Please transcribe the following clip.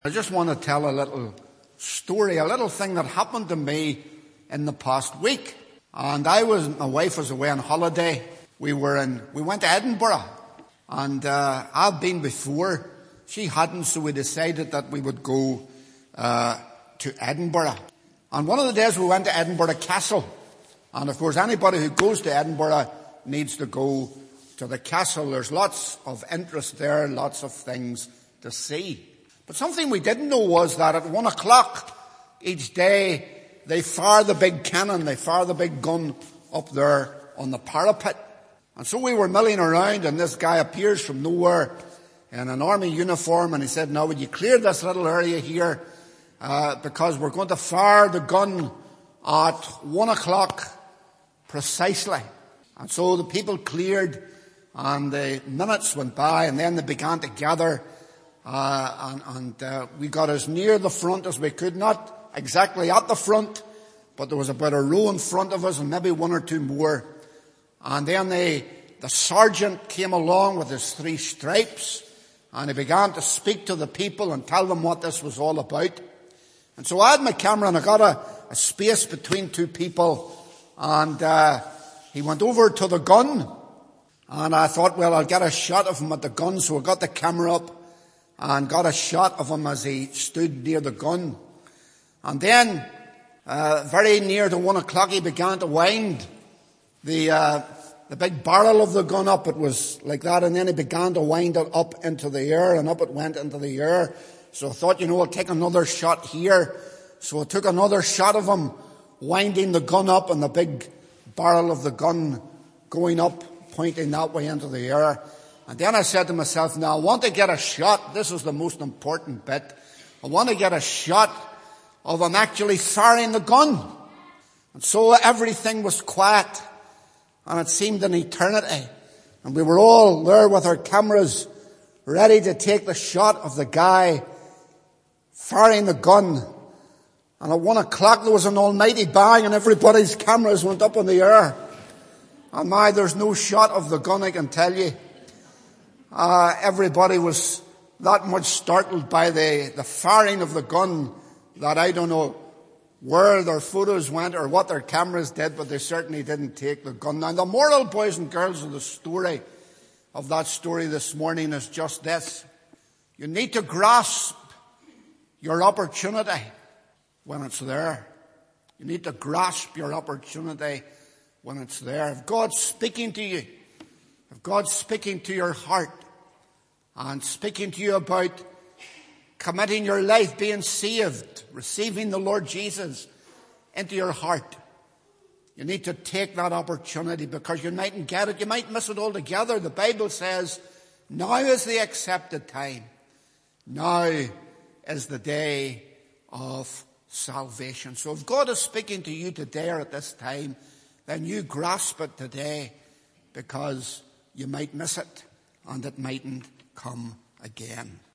I just want to tell a little story, a little thing that happened to me in the past week. And my wife was away on holiday. We went to Edinburgh. And I've been before. She hadn't, so we decided that we would go to Edinburgh. And one of the days we went to Edinburgh Castle. And of course anybody who goes to Edinburgh needs to go to the castle. There's lots of interest there, lots of things to see. But something we didn't know was that at 1 o'clock each day they fire the big cannon, they fire the big gun up there on the parapet. And so we were milling around and this guy appears from nowhere in an army uniform and he said, "Now would you clear this little area here because we're going to fire the gun at 1 o'clock precisely." And so the people cleared and the minutes went by and then they began to gather and we got as near the front as we could, not exactly at the front, but there was about a row in front of us and maybe one or two more. And then the sergeant came along with his 3 stripes and he began to speak to the people and tell them what this was all about. And so I had my camera and I got a space between 2 people and he went over to the gun and I thought, well, I'll get a shot of him at the gun. So I got the camera up and got a shot of him as he stood near the gun. And then, very near to 1 o'clock, he began to wind the big barrel of the gun up. It was like that. And then he began to wind it up into the air and up it went into the air. So I thought, I'll take another shot here. So I took another shot of him winding the gun up and the big barrel of the gun going up, pointing that way into the air. And then I said to myself, now I want to get a shot. This is the most important bit. I want to get a shot of him actually firing the gun. And so everything was quiet. And it seemed an eternity. And we were all there with our cameras ready to take the shot of the guy firing the gun. And at 1 o'clock there was an almighty bang and everybody's cameras went up in the air. And there's no shot of the gun, I can tell you. Everybody was that much startled by the firing of the gun that I don't know where their photos went or what their cameras did, but they certainly didn't take the gun. Now, the moral, boys and girls, of the story of that story this morning is just this. You need to grasp your opportunity when it's there. You need to grasp your opportunity when it's there. If God's speaking to you, if God's speaking to your heart and speaking to you about committing your life, being saved, receiving the Lord Jesus into your heart, you need to take that opportunity because you mightn't get it. You might miss it altogether. The Bible says, now is the accepted time. Now is the day of salvation. So if God is speaking to you today or at this time, then you grasp it today because you might miss it and it mightn't come again.